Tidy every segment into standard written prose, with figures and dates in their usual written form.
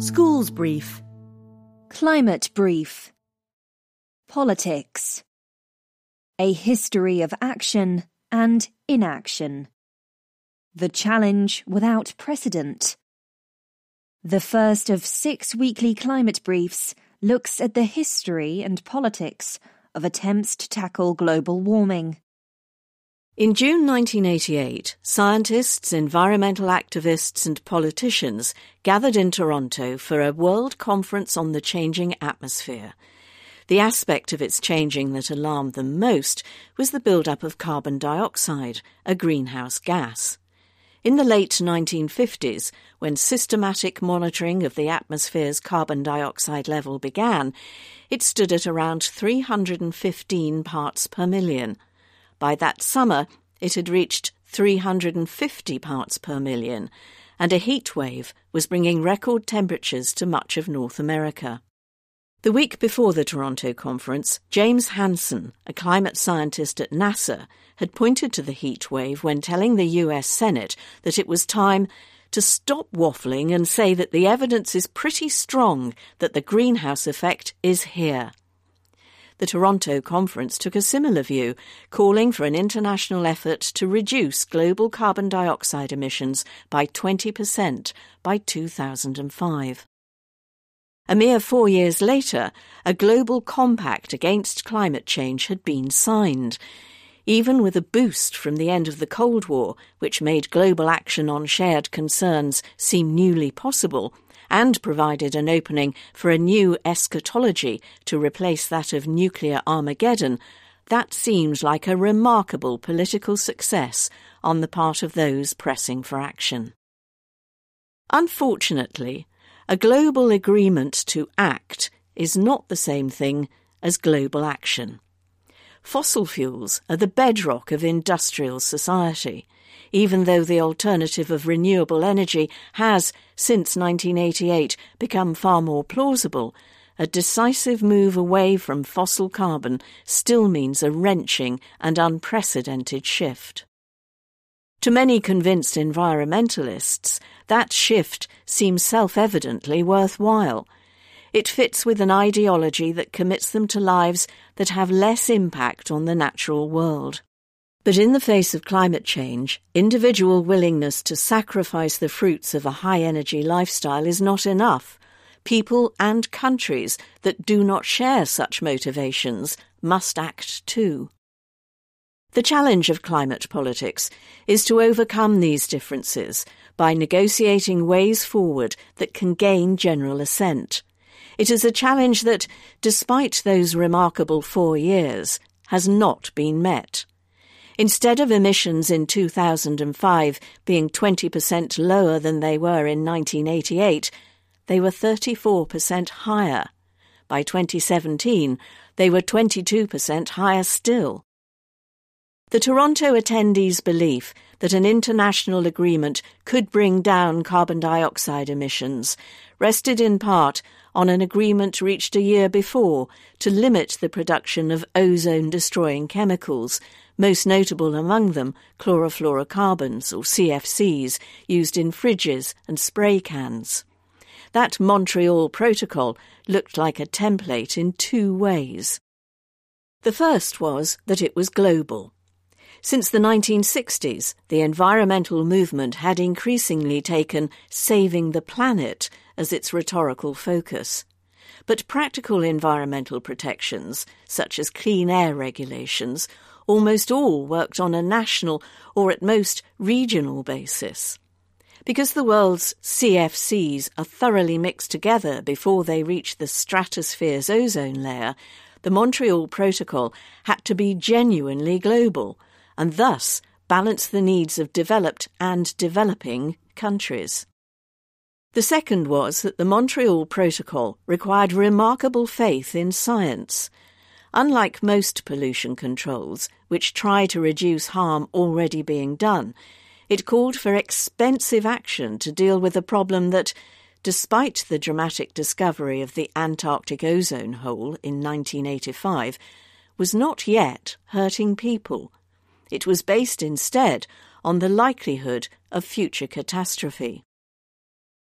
Schools Brief. Climate Brief. Politics. A history of action and inaction. The challenge without precedent. The first of 6 weekly climate briefs looks at the history and politics of attempts to tackle global warming. In June 1988, scientists, environmental activists and politicians gathered in Toronto for a World Conference on the Changing Atmosphere. The aspect of its changing that alarmed them most was the build-up of carbon dioxide, a greenhouse gas. In the late 1950s, when systematic monitoring of the atmosphere's carbon dioxide level began, it stood at around 315 parts per million. By that summer, it had reached 350 parts per million, and a heat wave was bringing record temperatures to much of North America. The week before the Toronto conference, James Hansen, a climate scientist at NASA, had pointed to the heat wave when telling the US Senate that it was time to stop waffling and say that the evidence is pretty strong that the greenhouse effect is here. The Toronto conference took a similar view, calling for an international effort to reduce global carbon dioxide emissions by 20% by 2005. A mere 4 years later, a global compact against climate change had been signed. Even with a boost from the end of the Cold War, which made global action on shared concerns seem newly possible, and provided an opening for a new eschatology to replace that of nuclear Armageddon, that seemed like a remarkable political success on the part of those pressing for action. Unfortunately, a global agreement to act is not the same thing as global action. Fossil fuels are the bedrock of industrial society, even though the alternative of renewable energy has, since 1988, become far more plausible. A decisive move away from fossil carbon still means a wrenching and unprecedented shift. To many convinced environmentalists, that shift seems self-evidently worthwhile. It fits with an ideology that commits them to lives that have less impact on the natural world. But in the face of climate change, individual willingness to sacrifice the fruits of a high-energy lifestyle is not enough. People and countries that do not share such motivations must act too. The challenge of climate politics is to overcome these differences by negotiating ways forward that can gain general assent. It is a challenge that, despite those remarkable 4 years, has not been met. Instead of emissions in 2005 being 20% lower than they were in 1988, they were 34% higher. By 2017, they were 22% higher still. The Toronto attendees' belief that an international agreement could bring down carbon dioxide emissions rested in part on an agreement reached a year before to limit the production of ozone-destroying chemicals, most notable among them chlorofluorocarbons, or CFCs, used in fridges and spray cans. That Montreal Protocol looked like a template in 2 ways. The first was that it was global. Since the 1960s, the environmental movement had increasingly taken saving the planet as its rhetorical focus. But practical environmental protections, such as clean air regulations, almost all worked on a national or at most regional basis. Because the world's CFCs are thoroughly mixed together before they reach the stratosphere's ozone layer, the Montreal Protocol had to be genuinely global, and thus balance the needs of developed and developing countries. The second was that the Montreal Protocol required remarkable faith in science. Unlike most pollution controls, which try to reduce harm already being done, it called for expensive action to deal with a problem that, despite the dramatic discovery of the Antarctic ozone hole in 1985, was not yet hurting people. It was based instead on the likelihood of future catastrophe.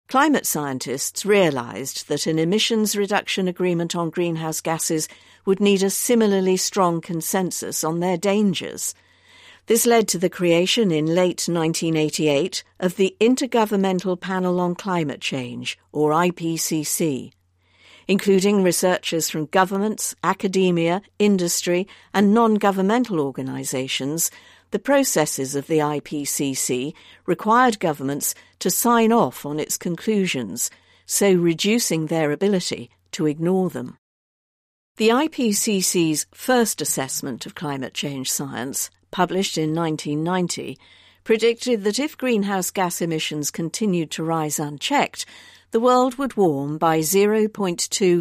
Climate scientists realised that an emissions reduction agreement on greenhouse gases would need a similarly strong consensus on their dangers. This led to the creation in late 1988 of the Intergovernmental Panel on Climate Change, or IPCC, including researchers from governments, academia, industry and non-governmental organisations. The processes of the IPCC required governments to sign off on its conclusions, so reducing their ability to ignore them. The IPCC's first assessment of climate change science, published in 1990, predicted that if greenhouse gas emissions continued to rise unchecked, the world would warm by 0.2 to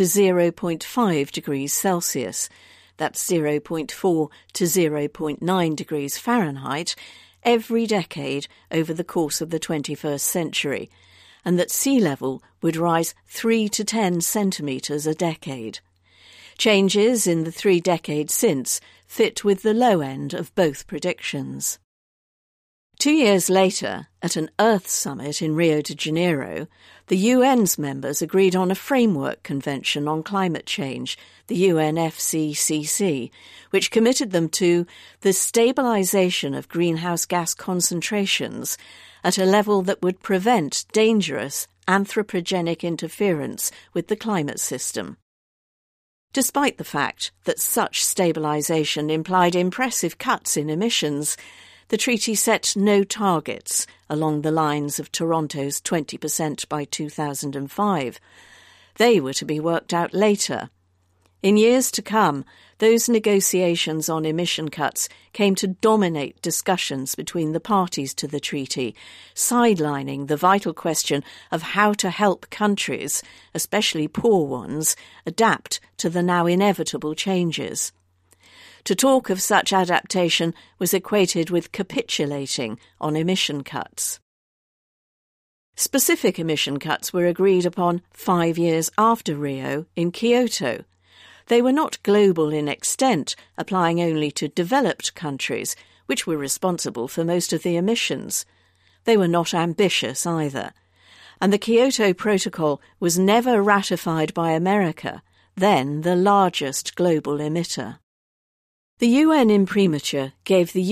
0.5 degrees Celsius, that's 0.4 to 0.9 degrees Fahrenheit, every decade over the course of the 21st century, and that sea level would rise 3 to 10 centimetres a decade. Changes in the 3 decades since fit with the low end of both predictions. 2 years later, at an Earth Summit in Rio de Janeiro, the UN's members agreed on a framework convention on climate change, the UNFCCC, which committed them to the stabilisation of greenhouse gas concentrations at a level that would prevent dangerous anthropogenic interference with the climate system. Despite the fact that such stabilisation implied impressive cuts in emissions, the treaty set no targets along the lines of Toronto's 20% by 2005. They were to be worked out later. In years to come, those negotiations on emission cuts came to dominate discussions between the parties to the treaty, sidelining the vital question of how to help countries, especially poor ones, adapt to the now inevitable changes. To talk of such adaptation was equated with capitulating on emission cuts. Specific emission cuts were agreed upon 5 years after Rio in Kyoto. They were not global in extent, applying only to developed countries, which were responsible for most of the emissions. They were not ambitious either. And the Kyoto Protocol was never ratified by America, then the largest global emitter. The UN imprimatur gave the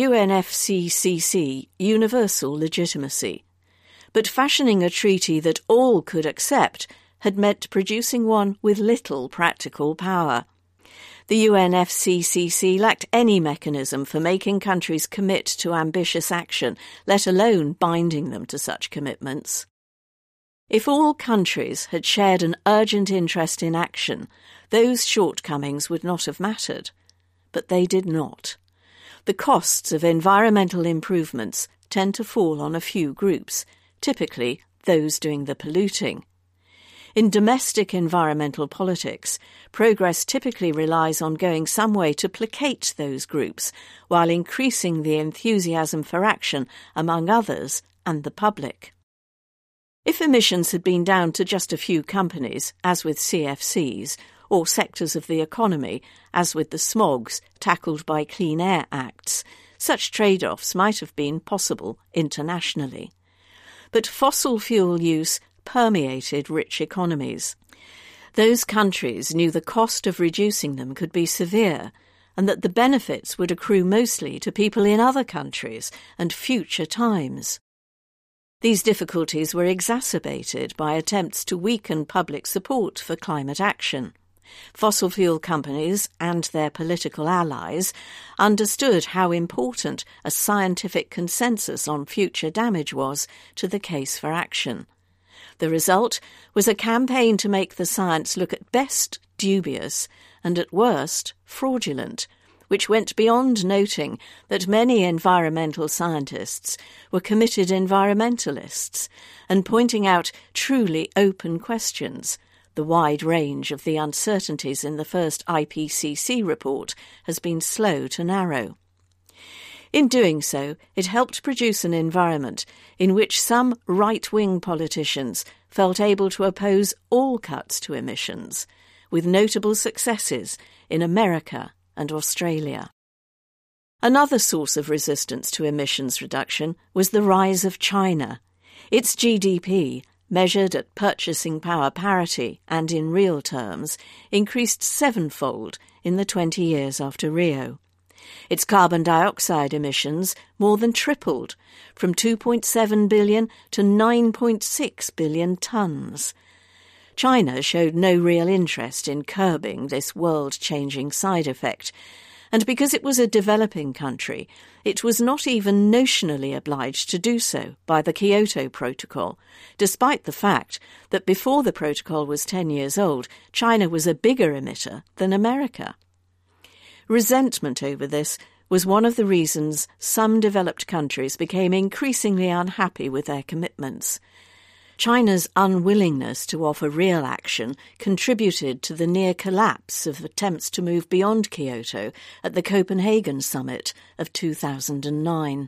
UNFCCC universal legitimacy, but fashioning a treaty that all could accept had meant producing one with little practical power. The UNFCCC lacked any mechanism for making countries commit to ambitious action, let alone binding them to such commitments. If all countries had shared an urgent interest in action, those shortcomings would not have mattered. But they did not. The costs of environmental improvements tend to fall on a few groups, typically those doing the polluting. In domestic environmental politics, progress typically relies on going some way to placate those groups, while increasing the enthusiasm for action among others and the public. If emissions had been down to just a few companies, as with CFCs, or sectors of the economy, as with the smogs tackled by Clean Air Acts, such trade-offs might have been possible internationally. But fossil fuel use permeated rich economies. Those countries knew the cost of reducing them could be severe, and that the benefits would accrue mostly to people in other countries and future times. These difficulties were exacerbated by attempts to weaken public support for climate action. Fossil fuel companies and their political allies understood how important a scientific consensus on future damage was to the case for action. The result was a campaign to make the science look at best dubious and at worst fraudulent, which went beyond noting that many environmental scientists were committed environmentalists and pointing out truly open questions. The wide range of the uncertainties in the first IPCC report has been slow to narrow. In doing so, it helped produce an environment in which some right-wing politicians felt able to oppose all cuts to emissions, with notable successes in America and Australia. Another source of resistance to emissions reduction was the rise of China. Its GDP, measured at purchasing power parity and in real terms, increased sevenfold in the 20 years after Rio. Its carbon dioxide emissions more than tripled, from 2.7 billion to 9.6 billion tonnes. China showed no real interest in curbing this world-changing side effect, and because it was a developing country, it was not even notionally obliged to do so by the Kyoto Protocol, despite the fact that before the protocol was 10 years old, China was a bigger emitter than America. Resentment over this was one of the reasons some developed countries became increasingly unhappy with their commitments. China's unwillingness to offer real action contributed to the near collapse of attempts to move beyond Kyoto at the Copenhagen summit of 2009.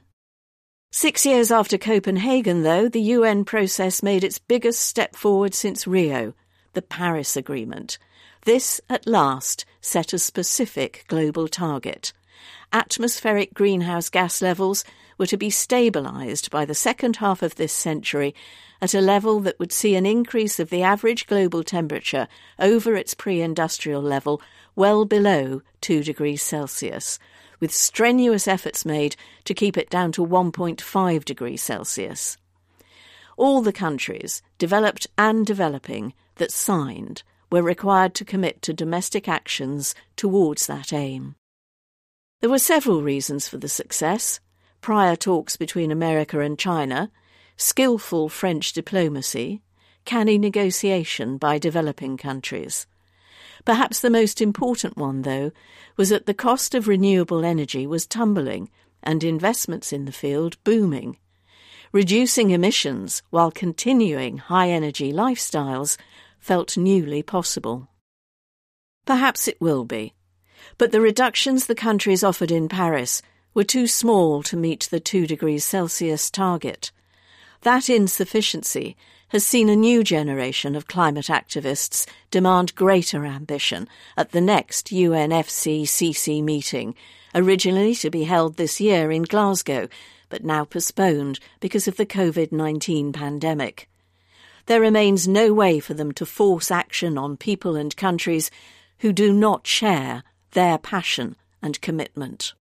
6 years after Copenhagen, though, the UN process made its biggest step forward since Rio, the Paris Agreement. This, at last, set a specific global target. Atmospheric greenhouse gas levels were to be stabilised by the second half of this century at a level that would see an increase of the average global temperature over its pre-industrial level well below 2 degrees Celsius, with strenuous efforts made to keep it down to 1.5 degrees Celsius. All the countries, developed and developing, that signed were required to commit to domestic actions towards that aim. There were several reasons for the success: prior talks between America and China, skillful French diplomacy, canny negotiation by developing countries. Perhaps the most important one, though, was that the cost of renewable energy was tumbling and investments in the field booming. Reducing emissions while continuing high-energy lifestyles felt newly possible. Perhaps it will be, but the reductions the countries offered in Paris were too small to meet the 2 degrees Celsius target. That insufficiency has seen a new generation of climate activists demand greater ambition at the next UNFCCC meeting, originally to be held this year in Glasgow, but now postponed because of the COVID-19 pandemic. There remains no way for them to force action on people and countries who do not share their passion and commitment.